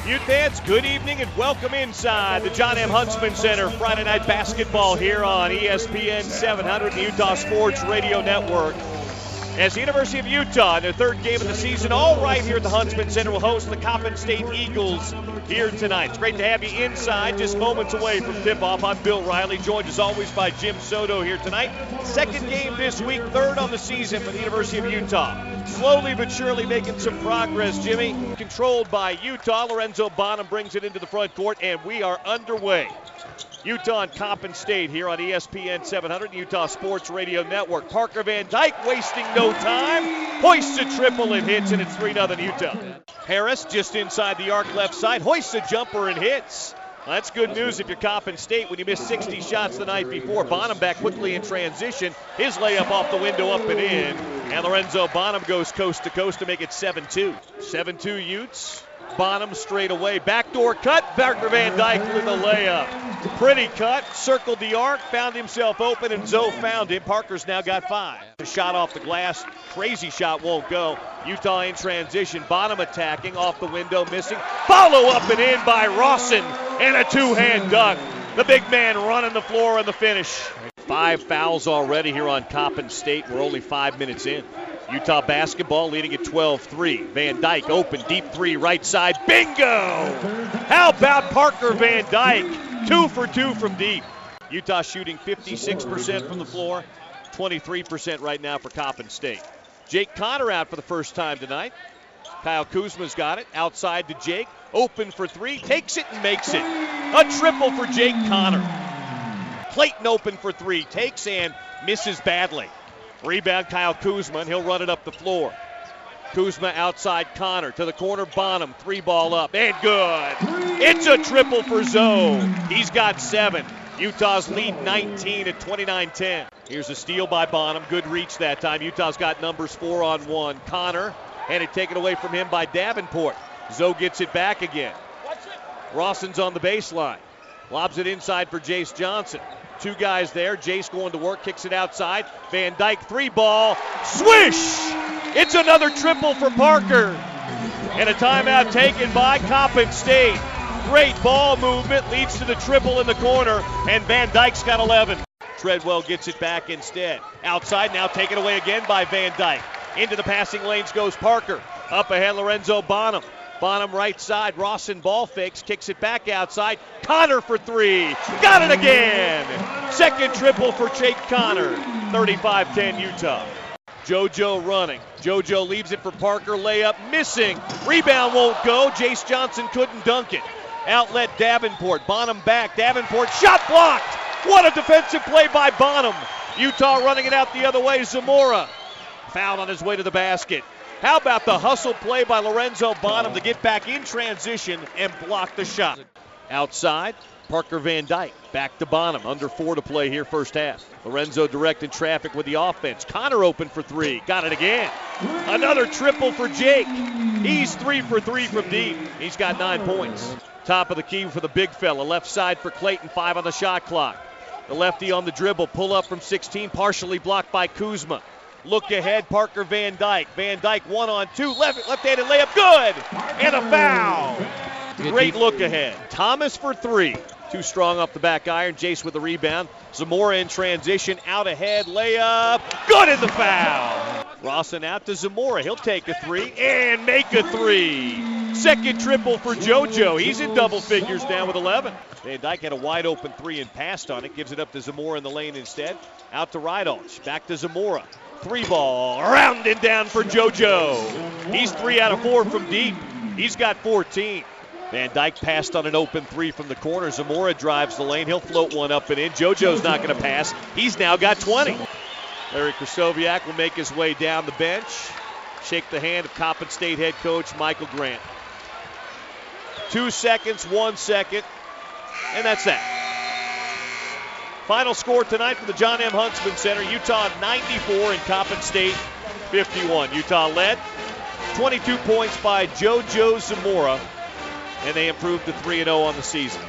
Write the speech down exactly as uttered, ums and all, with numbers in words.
Ute fans, good evening and welcome inside the John M. Huntsman Center. Friday night basketball here on E S P N seven hundred, the Utah Sports Radio Network. As the University of Utah, in their third game of the season, all right here at the Huntsman Center, will host the Coppin State Eagles here tonight. It's great to have you inside, just moments away from tip-off. I'm Bill Riley, joined as always by Jim Soto here tonight. Second game this week, third on the season for the University of Utah. Slowly but surely making some progress, Jimmy. Controlled by Utah. Lorenzo Bonham brings it into the front court, and we are underway. Utah and Coppin State here on E S P N seven hundred, Utah Sports Radio Network. Parker Van Dyke wasting no time. Hoists a triple and hits, and it's three nothing Utah. Harris just inside the arc left side. Hoists a jumper and hits. Well, that's good news if you're Coppin State when you missed sixty shots the night before. Bonham back quickly in transition. His layup off the window up and in. And Lorenzo Bonham goes coast to coast to make it seven two. seven two Utes. Bonham straight away. Backdoor cut. Parker Van Dyke with a layup. Pretty cut. Circled the arc. Found himself open, and Zoe found him. Parker's now got five. A shot off the glass. Crazy shot won't go. Utah in transition. Bonham attacking. Off the window. Missing. Follow up and in by Rawson. And a two-hand dunk. The big man running the floor on the finish. Five fouls already here on Coppin State. We're only five minutes in. Utah basketball leading at twelve three. Van Dyke open, deep three, right side. Bingo! How about Parker Van Dyke? Two for two from deep. Utah shooting fifty-six percent from the floor, twenty-three percent right now for Coppin State. Jake Connor out for the first time tonight. Kyle Kuzma's got it. Outside to Jake. Open for three. Takes it and makes it. A triple for Jake Connor. Clayton open for three. Takes and misses badly. Rebound Kyle Kuzma, and he'll run it up the floor. Kuzma outside Connor to the corner. Bonham, three ball up, and good. It's a triple for Zoe. He's got seven. Utah's lead nineteen at twenty-nine ten. Here's a steal by Bonham. Good reach that time. Utah's got numbers four on one. Connor had it taken away from him by Davenport. Zoe gets it back again. Rawson's on the baseline. Lobs it inside for Jace Johnson. Two guys there. Jace going to work, kicks it outside. Van Dyke, three ball. Swish! It's another triple for Parker. And a timeout taken by Coppin State. Great ball movement leads to the triple in the corner, and Van Dyke's got eleven. Treadwell gets it back instead. Outside, now taken away again by Van Dyke. Into the passing lanes goes Parker. Up ahead, Lorenzo Bonham. Bonham right side. Rawson ball fakes, kicks it back outside. Connor for three. Got it again. Second triple for Jake Connor. thirty-five ten Utah. JoJo running. JoJo leaves it for Parker. Layup missing. Rebound won't go. Jace Johnson couldn't dunk it. Outlet Davenport. Bonham back. Davenport shot blocked. What a defensive play by Bonham. Utah running it out the other way. Zamora fouled on his way to the basket. How about the hustle play by Lorenzo Bonham to get back in transition and block the shot? Outside, Parker Van Dyke. Back to Bonham. Under four to play here first half. Lorenzo directing traffic with the offense. Connor open for three. Got it again. Another triple for Jake. He's three for three from deep. He's got nine points. Top of the key for the big fella. Left side for Clayton. Five on the shot clock. The lefty on the dribble. Pull up from sixteen. Partially blocked by Kuzma. Look ahead, Parker Van Dyke. Van Dyke one on two, left, left-handed layup, good! And a foul! Great look ahead. Thomas for three. Too strong off the back iron. Jace with the rebound. Zamora in transition, out ahead, layup, good in the foul! Rawson out to Zamora. He'll take a three and make a three. Second triple for JoJo. He's in double figures now with eleven. Van Dyke had a wide open three and passed on it. Gives it up to Zamora in the lane instead. Out to Rydalch. Back to Zamora. Three ball, around and down for JoJo. He's three out of four from deep. He's got fourteen. Van Dyke passed on an open three from the corner. Zamora drives the lane. He'll float one up and in. JoJo's not going to pass. He's now got twenty. Larry Krasoviak will make his way down the bench. Shake the hand of Coppin State head coach Michael Grant. Two seconds, one second, and that's that. Final score tonight from the John M. Huntsman Center. Utah ninety-four and Coppin State fifty-one. Utah led. twenty-two points by JoJo Zamora, and they improved to three and oh on the season.